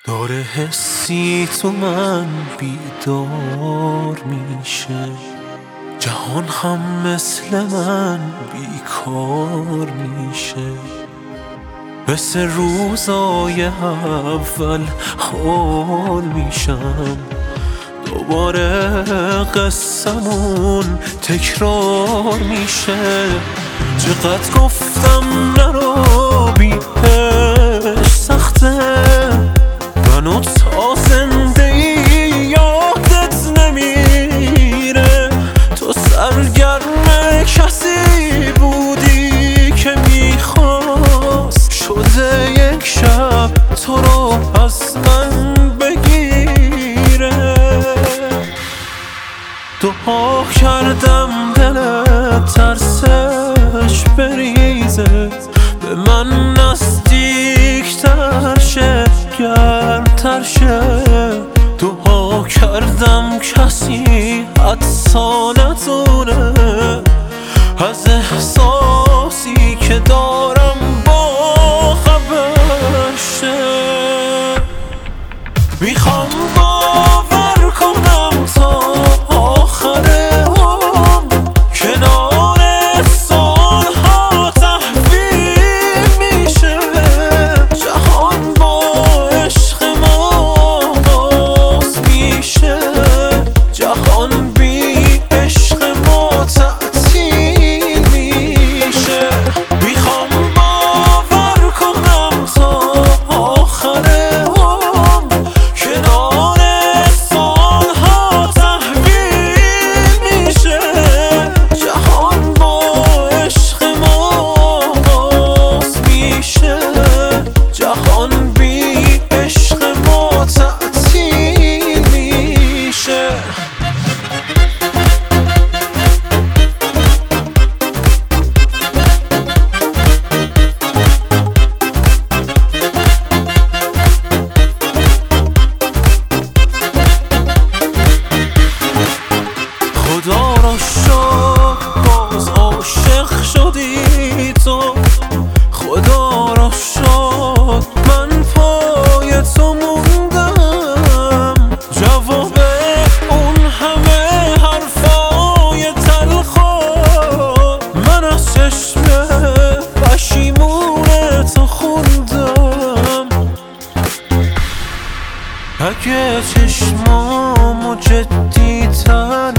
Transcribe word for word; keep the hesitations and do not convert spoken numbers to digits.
داره حسی تو من بیدار میشه، جهان هم مثل من بیکار میشه. مثل روزای اول حال میشم، دوباره قصمون تکرار میشه. چقدر گفتم نرو بی عشق سخته، منو تا زنده ای یادت نمیره. تو سرگرم کسی بودی که میخواست، شده یک شب تو رو از من بگیره. دعا کردم دلت ترسش بریزه، به من نزدیکتر شه، گرمتر شه. دعا کردم کسی حدسا ندونه از احساسی که دارم با خبر شه. میخوام باور کنم تا آخر عمر، کنار سالها تحویل میشه. جهان با عشق ما باز میشه، جهان بی عشق ما تعطیل میشه. میخوام باور کنم تا آخر عمر، کنار سالها تحویل میشه. جهان با عشق ما باز میشه، جهان بی عشق ما تعطیل میشه. خدا را شکر باز عاشق شدی تو، خدا را شکر من پای تو موندم. جواب اون همه حرفای تلخو من از چشم پشیمون تو خوندم. اگه چشمامو جدی تر